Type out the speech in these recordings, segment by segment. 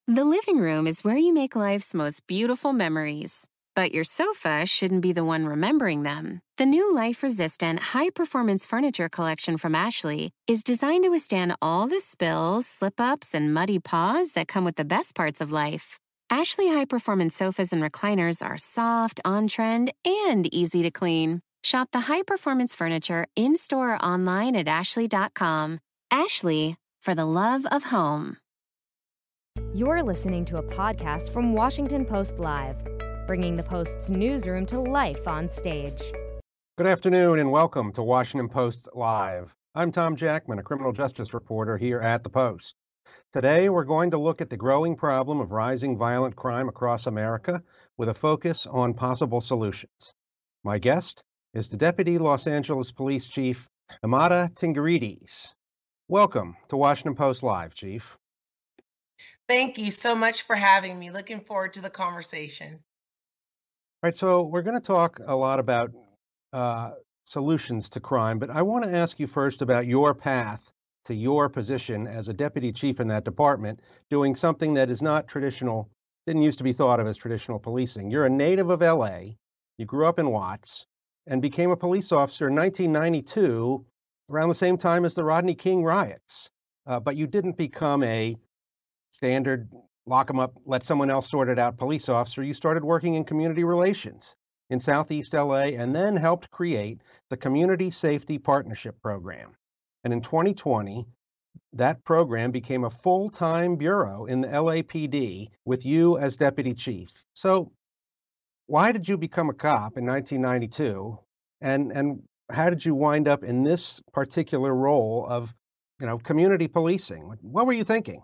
The living room is where you make life's most beautiful memories. But your sofa shouldn't be the one remembering them. The new life-resistant, high-performance furniture collection from Ashley is designed to withstand all the spills, slip-ups, and muddy paws that come with the best parts of life. Ashley high-performance sofas and recliners are soft, on-trend, and easy to clean. Shop the high-performance furniture in-store or online at ashley.com. Ashley, for the love of home. You're listening to a podcast from Washington Post Live, bringing the Post's newsroom to life on stage. Good afternoon and welcome to Washington Post Live. I'm Tom Jackman, a criminal justice reporter here at the Post. Today, we're going to look at the growing problem of rising violent crime across America with a focus on possible solutions. My guest is the Deputy Los Angeles Police Chief, Amada Tingarides. Welcome to Washington Post Live, Chief. Thank you so much for having me. Looking forward to the conversation. All right, so we're going to talk a lot about solutions to crime, but I want to ask you first about your path to your position as a deputy chief in that department, doing something that is not traditional, didn't used to be thought of as traditional policing. You're a native of LA, you grew up in Watts, and became a police officer in 1992, around the same time as the Rodney King riots. But you didn't become a standard lock them up, let someone else sort it out police officer. You started working in community relations in Southeast LA and then helped create the Community Safety Partnership Program. And in 2020, that program became a full-time bureau in the LAPD with you as deputy chief. So why did you become a cop in 1992? And how did you wind up in this particular role of, community policing? What were you thinking?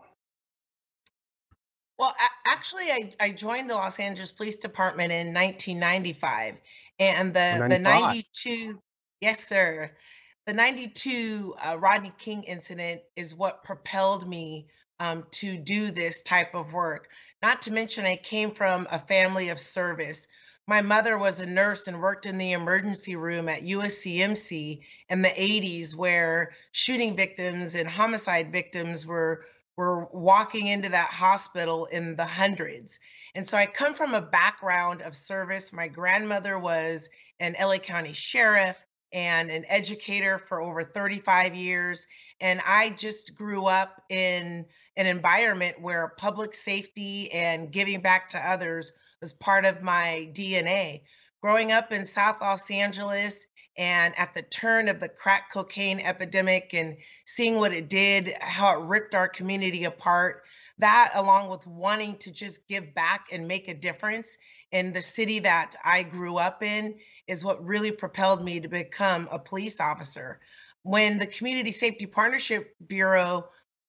Well, actually, I joined the Los Angeles Police Department in 1995, and the 92, yes, sir, the 92 Rodney King incident is what propelled me to do this type of work. Not to mention, I came from a family of service. My mother was a nurse and worked in the emergency room at USCMC in the 80s, where shooting victims and homicide victims were walking into that hospital in the hundreds. And so I come from a background of service. My grandmother was an LA County sheriff and an educator for over 35 years. And I just grew up in an environment where public safety and giving back to others was part of my DNA. Growing up in South Los Angeles and at the turn of the crack cocaine epidemic and seeing what it did, how it ripped our community apart, that along with wanting to just give back and make a difference in the city that I grew up in is what really propelled me to become a police officer. When the Community Safety Partnership Bureau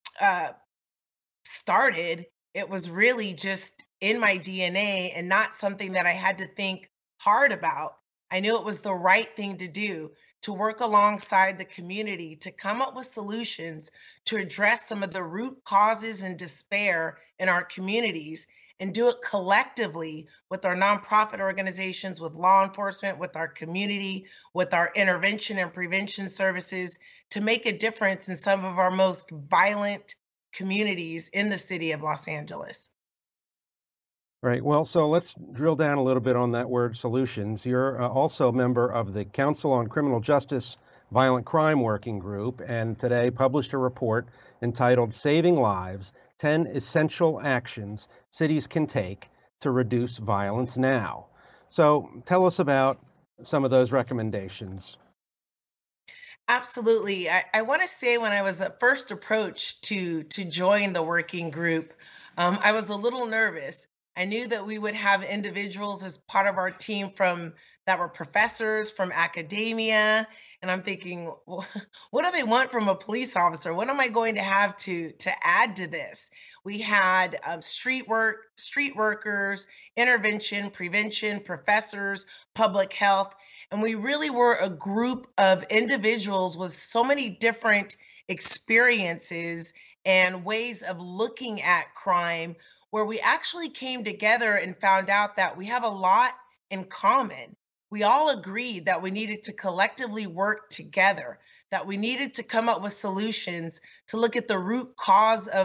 started, it was really just in my DNA and not something that I had to think hard about. I knew it was the right thing to do, to work alongside the community, to come up with solutions to address some of the root causes and despair in our communities and do it collectively with our nonprofit organizations, with law enforcement, with our community, with our intervention and prevention services to make a difference in some of our most violent communities in the city of Los Angeles. Right. Well, so let's drill down a little bit on that word solutions. You're also a member of the Council on Criminal Justice Violent Crime Working Group, and today published a report entitled Saving Lives, 10 Essential Actions Cities Can Take to Reduce Violence Now. So tell us about some of those recommendations. Absolutely. I want to say when I was first approached to join the working group, I was a little nervous. I knew that we would have individuals as part of our team from that were professors from academia, and I'm thinking, well, what do they want from a police officer? What am I going to have to add to this? We had street workers, intervention, prevention, professors, public health, and we really were a group of individuals with so many different experiences and ways of looking at crime where we actually came together and found out that we have a lot in common. We all agreed that we needed to collectively work together, that we needed to come up with solutions to look at the root cause of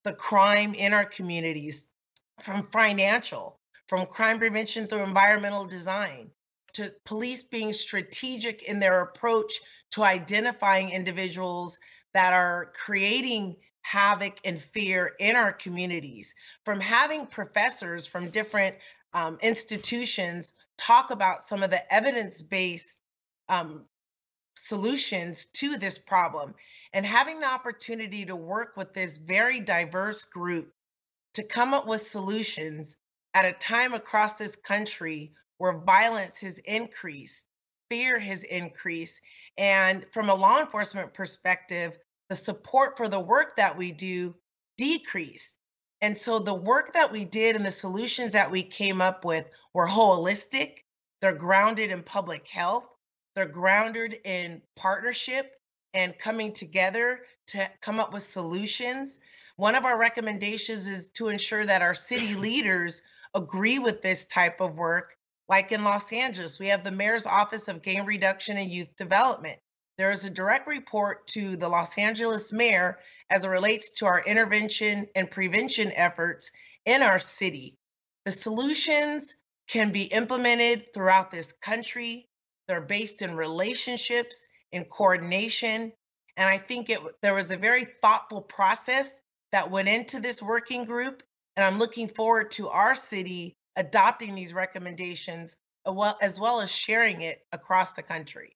the crime in our communities, from financial, from crime prevention through environmental design, to police being strategic in their approach to identifying individuals that are creating havoc and fear in our communities, from having professors from different institutions talk about some of the evidence based um, solutions to this problem, and having the opportunity to work with this very diverse group to come up with solutions at a time across this country where violence has increased, fear has increased, and from a law enforcement perspective, the support for the work that we do decreased. And so the work that we did and the solutions that we came up with were holistic, they're grounded in public health, they're grounded in partnership and coming together to come up with solutions. One of our recommendations is to ensure that our city leaders agree with this type of work. Like in Los Angeles, we have the Mayor's Office of Gang Reduction and Youth Development. There is a direct report to the Los Angeles mayor as it relates to our intervention and prevention efforts in our city. The solutions can be implemented throughout this country. They're based in relationships, in coordination. And I think there was a very thoughtful process that went into this working group. And I'm looking forward to our city adopting these recommendations as well as sharing it across the country.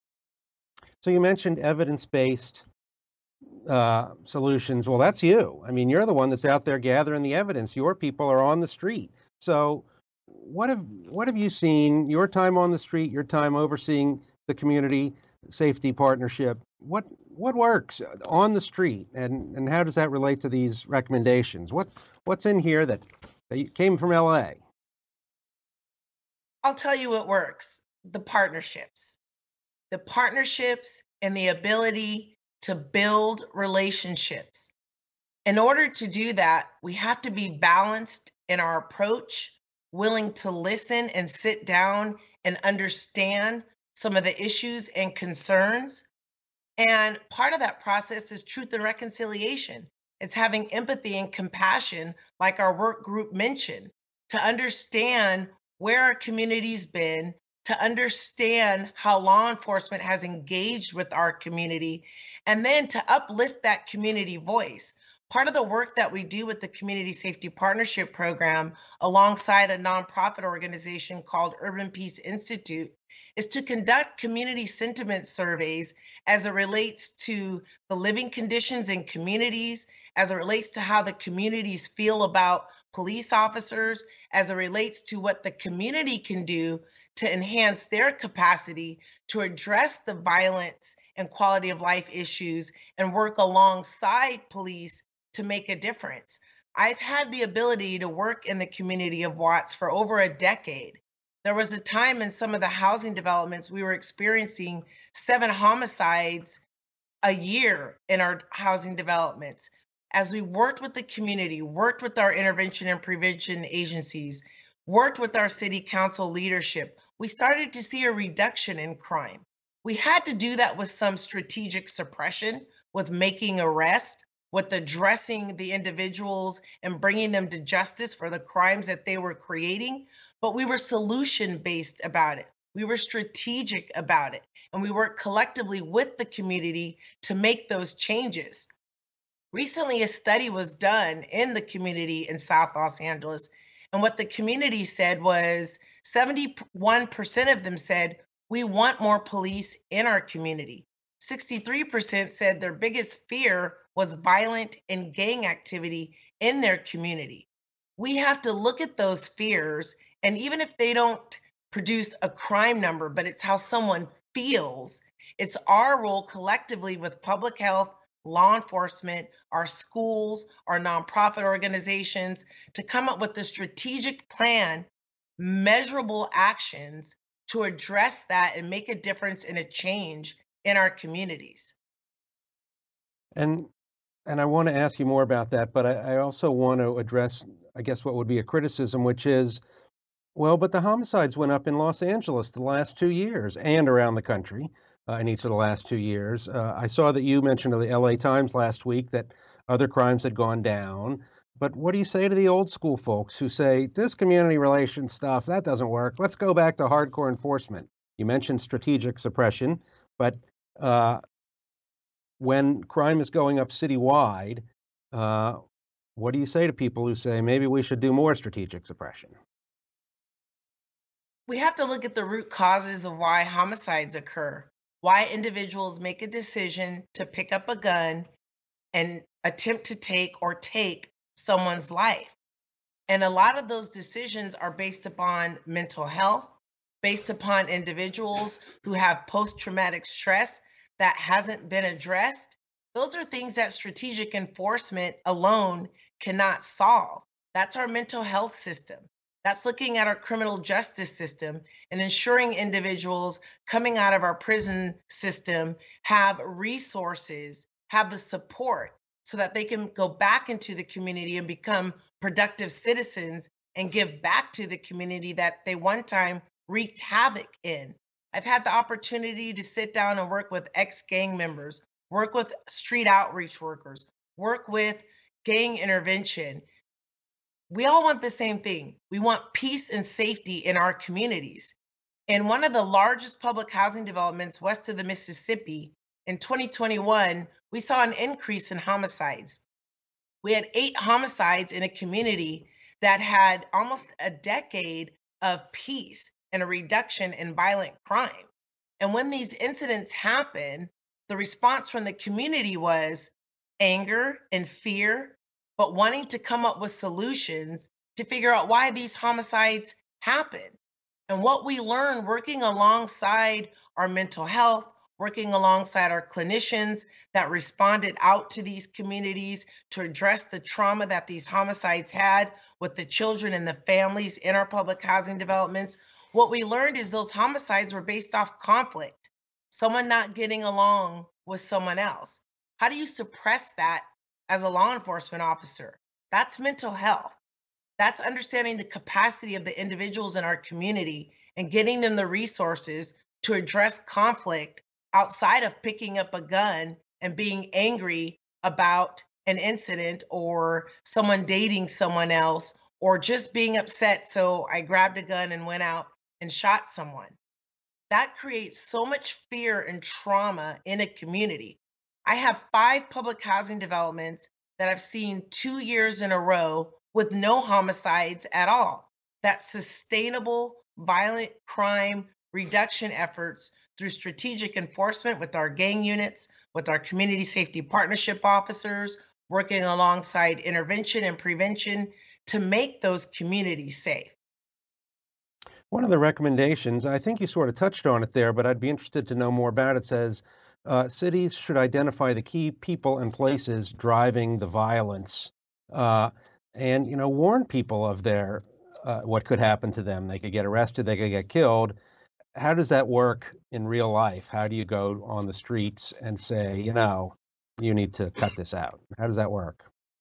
So you mentioned evidence-based solutions. Well, that's you. I mean, you're the one that's out there gathering the evidence. Your people are on the street. So what have you seen, your time on the street, your time overseeing the community safety partnership? What works on the street, and how does that relate to these recommendations? What's in here that came from LA? I'll tell you what works. The partnerships and the ability to build relationships. In order to do that, we have to be balanced in our approach, willing to listen and sit down and understand some of the issues and concerns. And part of that process is truth and reconciliation. It's having empathy and compassion, like our work group mentioned, to understand where our community's been, to understand how law enforcement has engaged with our community, and then to uplift that community voice. Part of the work that we do with the Community Safety Partnership Program, alongside a nonprofit organization called Urban Peace Institute, is to conduct community sentiment surveys as it relates to the living conditions in communities, as it relates to how the communities feel about police officers, as it relates to what the community can do to enhance their capacity to address the violence and quality of life issues and work alongside police to make a difference. I've had the ability to work in the community of Watts for over a decade. There was a time in some of the housing developments we were experiencing 7 homicides a year in our housing developments. As we worked with the community, worked with our intervention and prevention agencies, worked with our city council leadership, we started to see a reduction in crime. We had to do that with some strategic suppression, with making arrests, with addressing the individuals and bringing them to justice for the crimes that they were creating. But we were solution-based about it. We were strategic about it. And we worked collectively with the community to make those changes. Recently, a study was done in the community in South Los Angeles. And what the community said was 71% of them said, we want more police in our community. 63% said their biggest fear was violent and gang activity in their community. We have to look at those fears, and even if they don't produce a crime number, but it's how someone feels, it's our role collectively with public health, law enforcement, our schools, our nonprofit organizations to come up with a strategic plan, measurable actions to address that and make a difference and a change in our communities. And I want to ask you more about that, but I also want to address, I guess, what would be a criticism, which is, well, but the homicides went up in Los Angeles the last 2 years and around the country in each of the last 2 years. I saw that you mentioned to the LA Times last week that Other crimes had gone down. But what do you say to the old school folks who say, this community relations stuff, that doesn't work. Let's go back to hardcore enforcement. You mentioned strategic suppression, but when crime is going up citywide, what do you say to people who say maybe we should do more strategic suppression? We have to look at the root causes of why homicides occur, why individuals make a decision to pick up a gun and attempt to take someone's life. And a lot of those decisions are based upon mental health, based upon individuals who have post-traumatic stress that hasn't been addressed. Those are things that strategic enforcement alone cannot solve. That's our mental health system. That's looking at our criminal justice system and ensuring individuals coming out of our prison system have resources, have the support so that they can go back into the community and become productive citizens and give back to the community that they one time wreaked havoc in. I've had the opportunity to sit down and work with ex-gang members, work with street outreach workers, work with gang intervention. We all want the same thing. We want peace and safety in our communities. In one of the largest public housing developments west of the Mississippi, in 2021, we saw an increase in homicides. We had 8 homicides in a community that had almost a decade of peace and a reduction in violent crime. And when these incidents happen, the response from the community was anger and fear, but wanting to come up with solutions to figure out why these homicides happen. And what we learned working alongside our mental health, working alongside our clinicians that responded out to these communities to address the trauma that these homicides had with the children and the families in our public housing developments, what we learned is those homicides were based off conflict, someone not getting along with someone else. How do you suppress that as a law enforcement officer? That's mental health. That's understanding the capacity of the individuals in our community and getting them the resources to address conflict outside of picking up a gun and being angry about an incident or someone dating someone else or just being upset. So I grabbed a gun and went out and shot someone. That creates so much fear and trauma in a community. I have 5 public housing developments that I've seen 2 years in a row with no homicides at all. That's sustainable violent crime reduction efforts through strategic enforcement with our gang units, with our community safety partnership officers, working alongside intervention and prevention to make those communities safe. One of the recommendations, I think you sort of touched on it there, but I'd be interested to know more about it, says cities should identify the key people and places driving the violence and, warn people of what could happen to them. They could get arrested, they could get killed. How does that work in real life? How do you go on the streets and say, you need to cut this out? How does that work?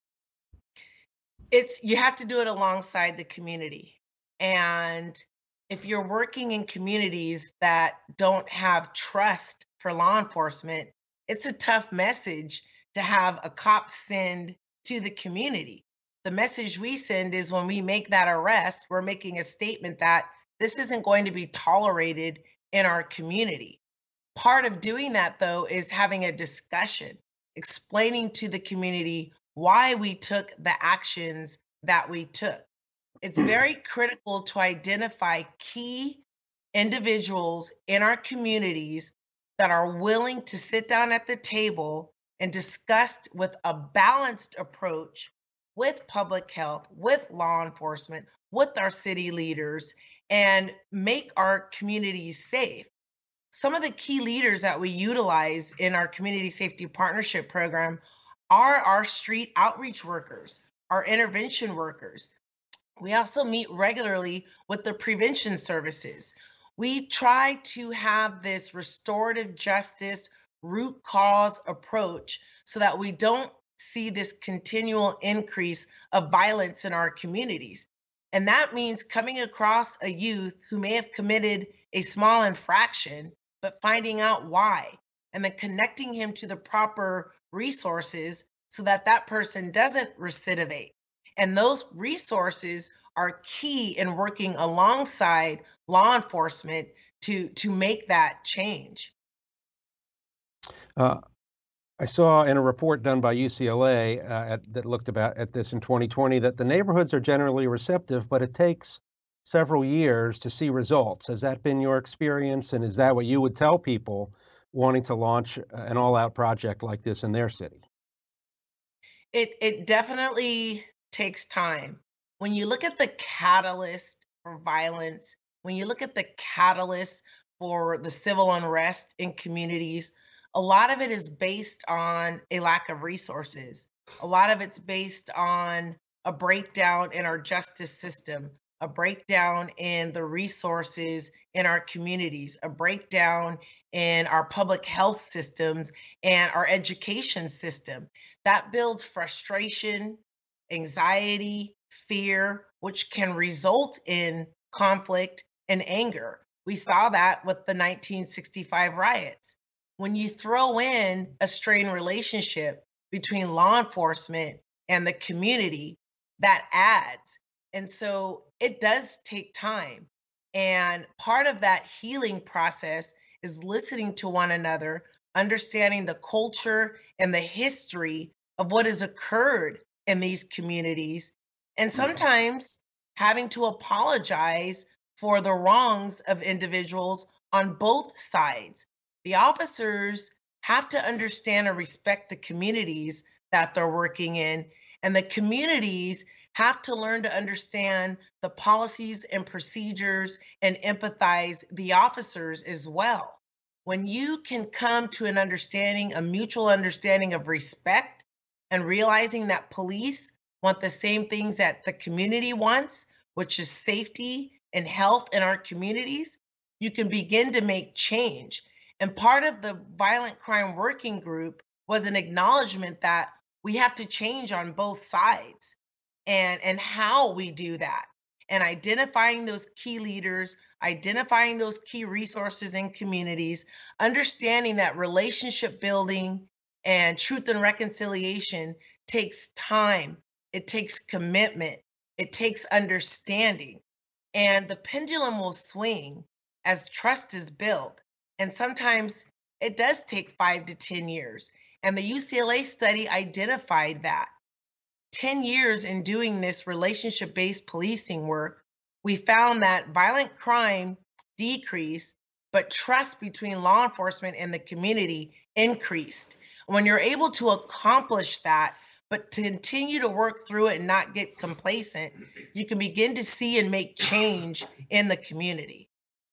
You have to do it alongside the community. And if you're working in communities that don't have trust for law enforcement, it's a tough message to have a cop send to the community. The message we send is when we make that arrest, we're making a statement that this isn't going to be tolerated in our community. Part of doing that, though, is having a discussion, explaining to the community why we took the actions that we took. It's very critical to identify key individuals in our communities that are willing to sit down at the table and discuss with a balanced approach with public health, with law enforcement, with our city leaders, and make our communities safe. Some of the key leaders that we utilize in our community safety partnership program are our street outreach workers, our intervention workers. We also meet regularly with the prevention services. We try to have this restorative justice root cause approach so that we don't see this continual increase of violence in our communities. And that means coming across a youth who may have committed a small infraction, but finding out why, and then connecting him to the proper resources so that that person doesn't recidivate. And those resources are key in working alongside law enforcement to make that change. Uh, I saw in a report done by UCLA that looked at this in 2020 that the neighborhoods are generally receptive, but it takes several years to see results. Has that been your experience, and is that what you would tell people wanting to launch an all-out project like this in their city? It definitely takes time. When you look at the catalyst for violence, when you look at the catalyst for the civil unrest in communities, a lot of it is based on a lack of resources. A lot of it's based on a breakdown in our justice system, a breakdown in the resources in our communities, a breakdown in our public health systems and our education system. That builds frustration, anxiety, fear, which can result in conflict and anger. We saw that with the 1965 riots. When you throw in a strained relationship between law enforcement and the community, that adds. And so it does take time. And part of that healing process is listening to one another, understanding the culture and the history of what has occurred in these communities, and sometimes having to apologize for the wrongs of individuals on both sides. The officers have to understand and respect the communities that they're working in, and the communities have to learn to understand the policies and procedures and empathize the officers as well. When you can come to an understanding, a mutual understanding of respect, and realizing that police want the same things that the community wants, which is safety and health in our communities, you can begin to make change. And part of the Violent Crime Working Group was an acknowledgement that we have to change on both sides, and how we do that, and identifying those key leaders, identifying those key resources in communities, understanding that relationship building and truth and reconciliation takes time, it takes commitment, it takes understanding, and the pendulum will swing as trust is built. And sometimes it does take 5 to 10 years. And the UCLA study identified that 10 years in doing this relationship based policing work, we found that violent crime decreased, but trust between law enforcement and the community increased. When you're able to accomplish that, but to continue to work through it and not get complacent, you can begin to see and make change in the community.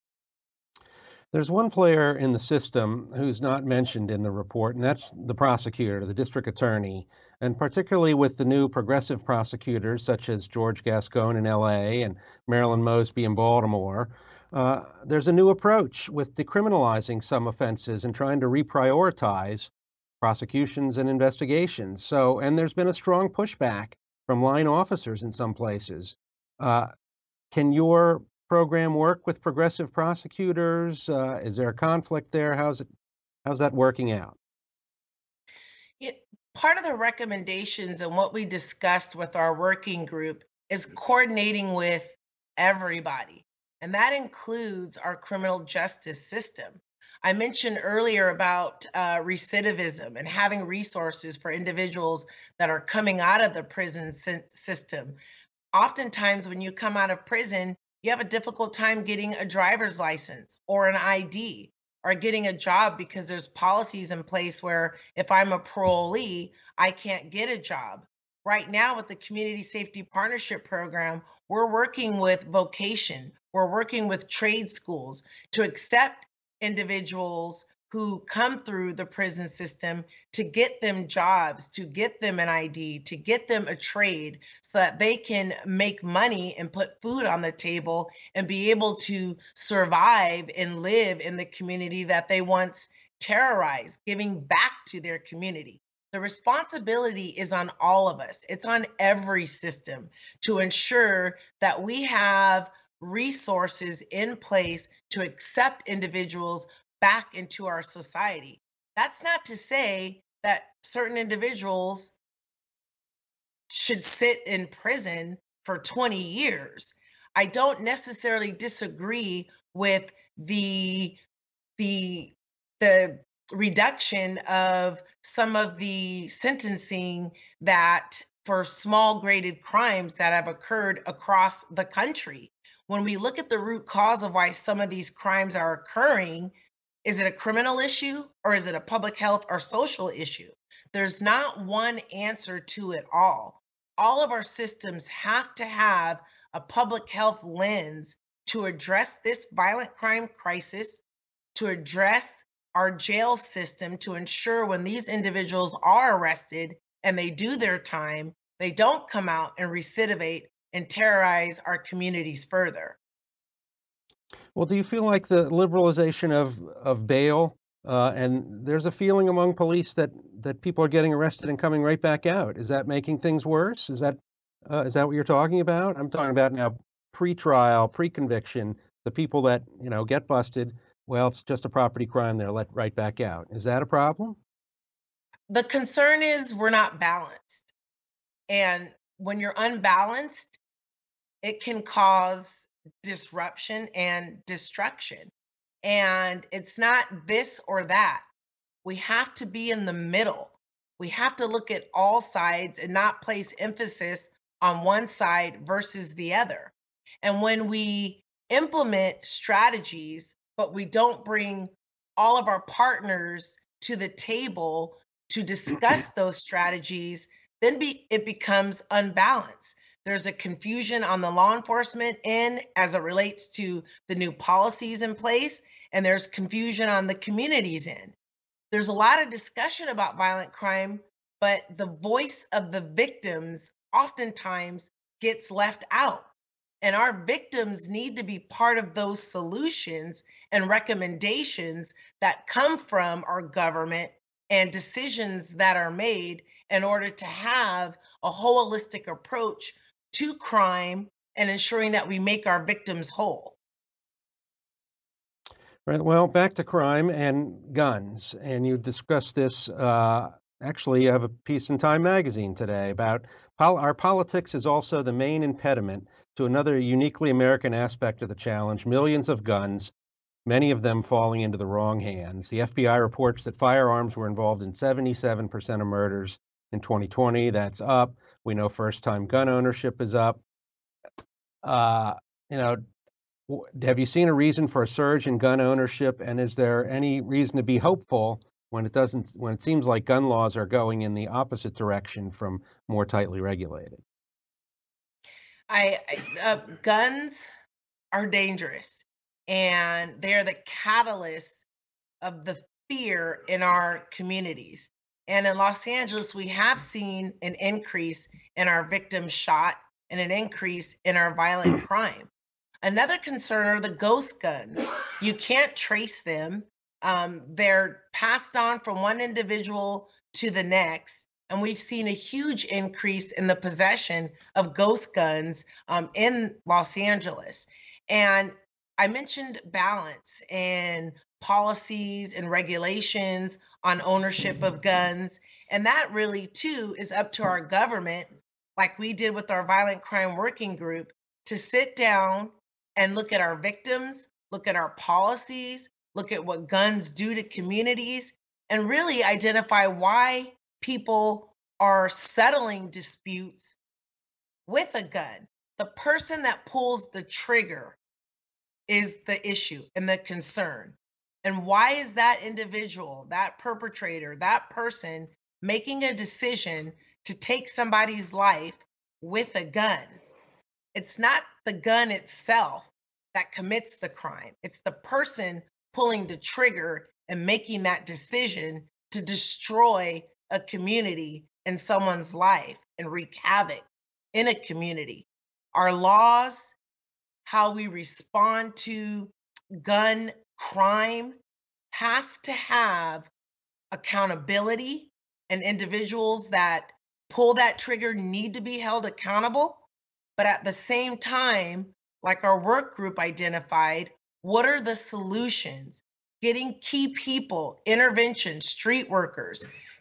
There's one player in the system who's not mentioned in the report, and that's the prosecutor, the district attorney. And particularly with the new progressive prosecutors, such as George Gascon in LA and Marilyn Mosby in Baltimore, there's a new approach with decriminalizing some offenses and trying to reprioritize prosecutions and investigations. So, and there's been a strong pushback from line officers in some places. Uh, can your program work with progressive prosecutors? Is there a conflict there? How's that working out? Yeah, part of the recommendations and what we discussed with our working group is coordinating with everybody, and that includes our criminal justice system. I mentioned earlier about recidivism and having resources for individuals that are coming out of the prison system. Oftentimes, when you come out of prison, you have a difficult time getting a driver's license or an ID or getting a job because there's policies in place where if I'm a parolee, I can't get a job. Right now, with the Community Safety Partnership Program, we're working with vocation, we're working with trade schools to accept individuals who come through the prison system to get them jobs, to get them an ID, to get them a trade so that they can make money and put food on the table and be able to survive and live in the community that they once terrorized, giving back to their community. The responsibility is on all of us. It's on every system to ensure that we have resources in place to accept individuals back into our society. That's not to say that certain individuals should sit in prison for 20 years. I don't necessarily disagree with the the reduction of some of the sentencing that for small graded crimes that have occurred across the country. When we look at the root cause of why some of these crimes are occurring, is it a criminal issue or is it a public health or social issue? There's not one answer to it all. All of our systems have to have a public health lens to address this violent crime crisis, to address our jail system, to ensure when these individuals are arrested and they do their time, they don't come out and recidivate and terrorize our communities further. Well, do you feel like the liberalization of bail, and there's a feeling among police that people are getting arrested and coming right back out? Is that making things worse? Is that what you're talking about? I'm talking about now pre-trial, pre-conviction, the people that, get busted. Well, it's just a property crime. They're let right back out. Is that a problem? The concern is we're not balanced. And when you're unbalanced, it can cause disruption and destruction. And it's not this or that. We have to be in the middle. We have to look at all sides and not place emphasis on one side versus the other. And when we implement strategies, but we don't bring all of our partners to the table to discuss those strategies, then it becomes unbalanced. There's a confusion on the law enforcement end as it relates to the new policies in place, and there's confusion on the communities end. There's a lot of discussion about violent crime, but the voice of the victims oftentimes gets left out. And our victims need to be part of those solutions and recommendations that come from our government and decisions that are made in order to have a holistic approach to crime and ensuring that we make our victims whole. Right. Well, back to crime and guns. And you discussed this. Actually, you have a piece in Time magazine today about our politics is also the main impediment to another uniquely American aspect of the challenge: millions of guns, many of them falling into the wrong hands. The FBI reports that firearms were involved in 77% of murders in 2020. That's up. We know first-time gun ownership is up. Have you seen a reason for a surge in gun ownership, and is there any reason to be hopeful when it seems like gun laws are going in the opposite direction from more tightly regulated? Guns are dangerous, and they're the catalyst of the fear in our communities. And in Los Angeles, we have seen an increase in our victims shot and an increase in our violent crime. Another concern are the ghost guns. You can't trace them. They're passed on from one individual to the next. And we've seen a huge increase in the possession of ghost guns in Los Angeles. And I mentioned balance and policies and regulations on ownership of guns. And that really, too, is up to our government, like we did with our Violent Crime Working Group, to sit down and look at our victims, look at our policies, look at what guns do to communities, and really identify why people are settling disputes with a gun. The person that pulls the trigger is the issue and the concern. And why is that individual, that perpetrator, that person making a decision to take somebody's life with a gun? It's not the gun itself that commits the crime. It's the person pulling the trigger and making that decision to destroy a community and someone's life and wreak havoc in a community. Our laws, how we respond to gun crime, has to have accountability, and individuals that pull that trigger need to be held accountable. But at the same time, like our work group identified, what are the solutions? Getting key people, intervention, street workers,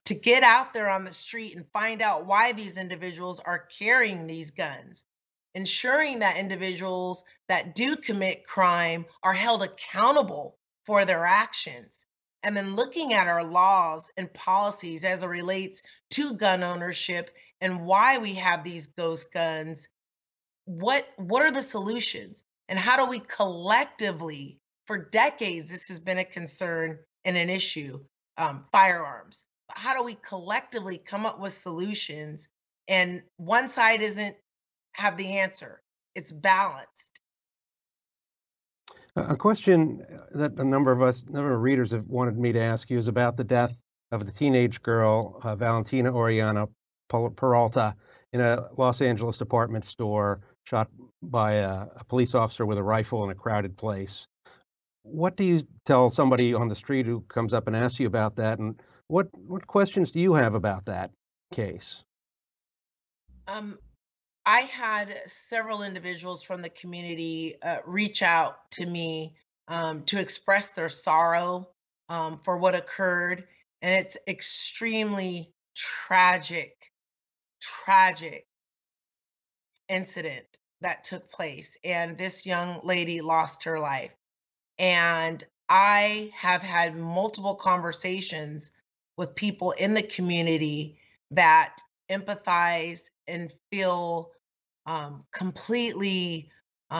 to get out there on the street and find out why these individuals are carrying these guns, ensuring that individuals that do commit crime are held accountable for their actions, and then looking at our laws and policies as it relates to gun ownership and why we have these ghost guns. What are the solutions, and how do we collectively, for decades this has been a concern and an issue, firearms, but how do we collectively come up with solutions? And one side isn't have the answer, it's balanced. A question that a number of readers have wanted me to ask you is about the death of the teenage girl, Valentina Oriana Peralta, in a Los Angeles department store, shot by a police officer with a rifle in a crowded place. What do you tell somebody on the street who comes up and asks you about that, and what questions do you have about that case? I had several individuals from the community reach out to me to express their sorrow for what occurred. And it's extremely tragic incident that took place. And this young lady lost her life. And I have had multiple conversations with people in the community that empathize and feel completely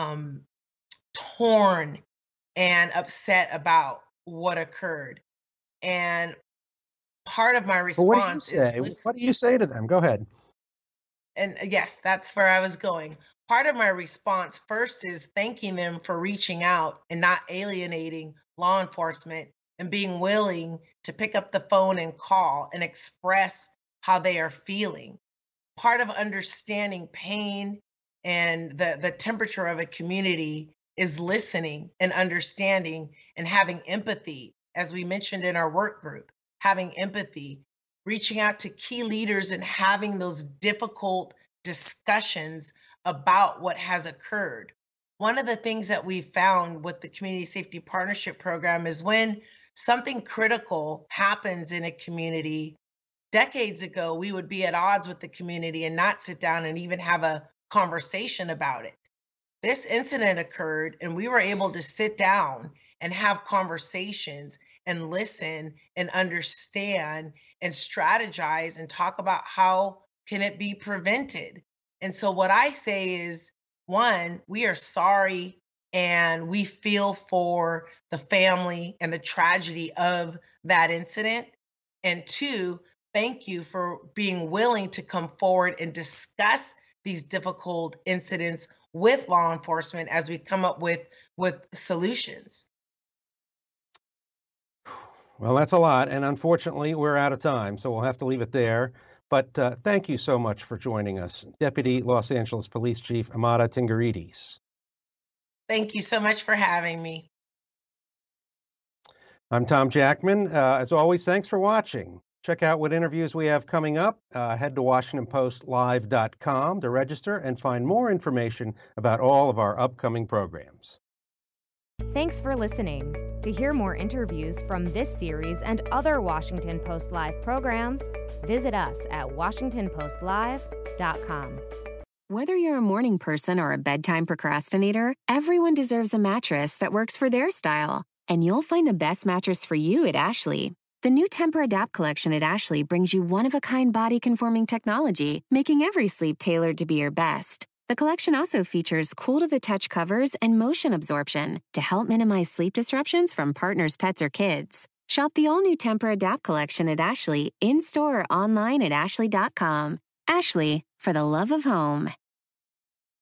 torn and upset about what occurred. And part of my response is, what do you say to them? Go ahead. And yes, that's where I was going. Part of my response first is thanking them for reaching out and not alienating law enforcement and being willing to pick up the phone and call and express how they are feeling. Part of understanding pain and the temperature of a community is listening and understanding and having empathy, as we mentioned in our work group, having empathy, reaching out to key leaders and having those difficult discussions about what has occurred. One of the things that we found with the Community Safety Partnership Program is when something critical happens in a community. Decades ago, we would be at odds with the community and not sit down and even have a conversation about it. This incident occurred, and we were able to sit down and have conversations and listen and understand and strategize and talk about how can it be prevented. And so what I say is, one, we are sorry and we feel for the family and the tragedy of that incident. And two, thank you for being willing to come forward and discuss these difficult incidents with law enforcement as we come up with solutions. Well, that's a lot, and unfortunately, we're out of time, so we'll have to leave it there. But thank you so much for joining us, Deputy Los Angeles Police Chief Amada Tingarides. Thank you so much for having me. I'm Tom Jackman. As always, thanks for watching. Check out what interviews we have coming up. Head to WashingtonPostLive.com to register and find more information about all of our upcoming programs. Thanks for listening. To hear more interviews from this series and other Washington Post Live programs, visit us at WashingtonPostLive.com. Whether you're a morning person or a bedtime procrastinator, everyone deserves a mattress that works for their style. And you'll find the best mattress for you at Ashley. The new Tempur-Adapt collection at Ashley brings you one-of-a-kind body-conforming technology, making every sleep tailored to be your best. The collection also features cool-to-the-touch covers and motion absorption to help minimize sleep disruptions from partners, pets, or kids. Shop the all-new Tempur-Adapt collection at Ashley, in-store or online at ashley.com. Ashley, for the love of home.